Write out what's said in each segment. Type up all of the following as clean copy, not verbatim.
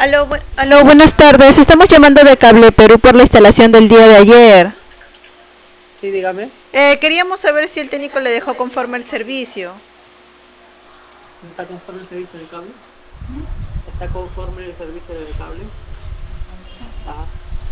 Aló, buenas tardes. Estamos llamando de Cable Perú por la instalación del día de ayer. Sí, dígame. Queríamos saber si el técnico le dejó conforme el servicio. ¿Está conforme el servicio de cable? ¿Está conforme el servicio de cable? Ajá.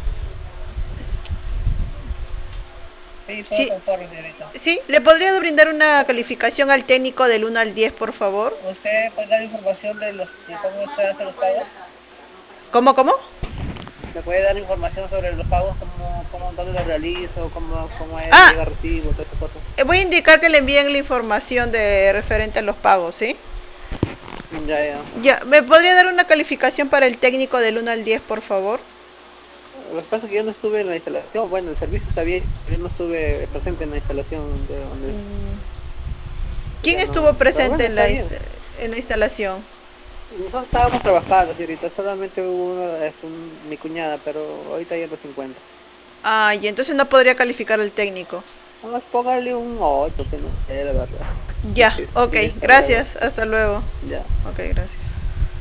Sí, todo Sí, conforme, señorita. sí. ¿Le podría brindar una calificación al técnico del 1 al 10, por favor? ¿Usted puede dar información de cómo usted hace los pagos? ¿Cómo? ¿Me puede dar información sobre los pagos, dónde los realizo, cómo me Ah, llega recibo, todas esas cosas? voy a indicar que le envíen la información de referente a los pagos, ¿sí? Ya, ya. Ya, ¿me podría dar una calificación para el técnico del 1 al 10, por favor? Lo que pasa es que yo no estuve en la instalación, bueno, el servicio está bien, yo no estuve presente en la instalación de donde ¿Quién ya estuvo no, pero presente bueno, en está bien. en la instalación? Nosotros estábamos trabajando, señorita, solamente hubo mi cuñada, pero ahorita ya no se encuentra. Ah, y entonces no podría calificar al técnico. Vamos, póngale un 8 que no sé, la verdad. Ya, ok, Sí, hasta luego. gracias, hasta luego. Ya. Ok, gracias.